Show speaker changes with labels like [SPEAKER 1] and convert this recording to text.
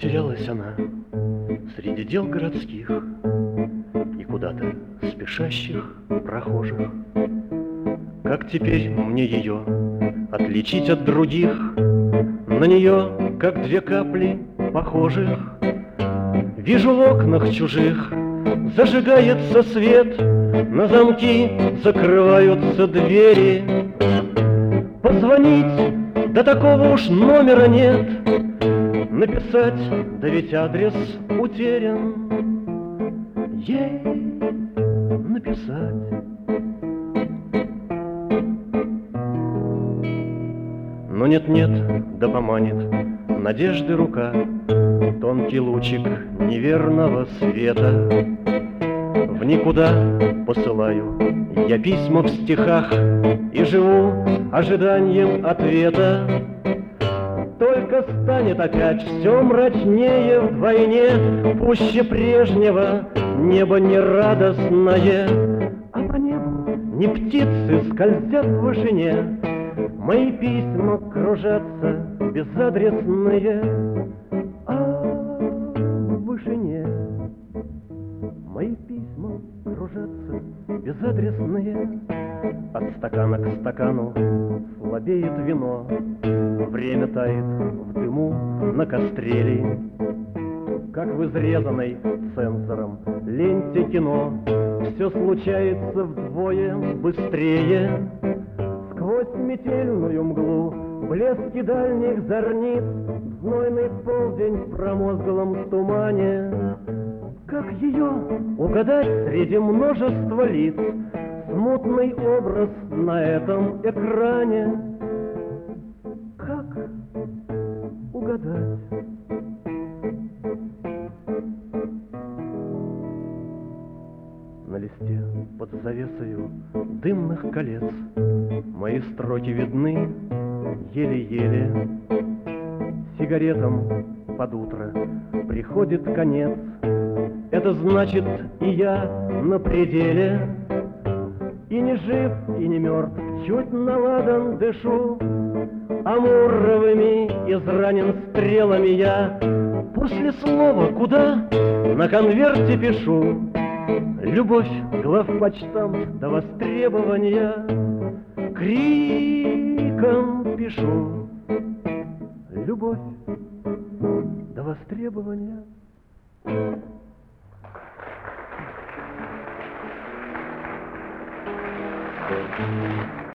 [SPEAKER 1] Затерялась она среди дел городских и куда-то спешащих прохожих. Как теперь мне ее отличить от других? На нее, как две капли похожих. Вижу в окнах чужих зажигается свет, на замки закрываются двери. Позвонить, да такого уж номера нет. Написать, да ведь адрес утерян. Ей написать. Но нет-нет, да поманит надежды рука, тонкий лучик неверного света. В никуда посылаю я письма в стихах и живу ожиданием ответа. Только станет опять все мрачнее вдвойне, пуще прежнего небо нерадостное, а по небу не птицы скользят в вышине. Мои письма кружатся безадресные, а в вышине мои письма кружатся безадресные. От стакана к стакану слабеет вино, время тает в дыму на костре. Как в изрезанной цензором ленте кино все случается вдвое быстрее. Сквозь метельную мглу блески дальних зорниц, знойный полдень в промозглом тумане. Как ее угадать среди множества лиц, смутный образ на этом экране? Как угадать? На листе под завесою дымных колец мои строки видны еле-еле. Сигаретам под утро приходит конец. Это значит, и я на пределе. И не жив, и не мертв, чуть наладан дышу. Амуровыми изранен стрелами я. После слова «куда» на конверте пишу: любовь, главпочтамт до востребования. Криком пишу: любовь до востребования.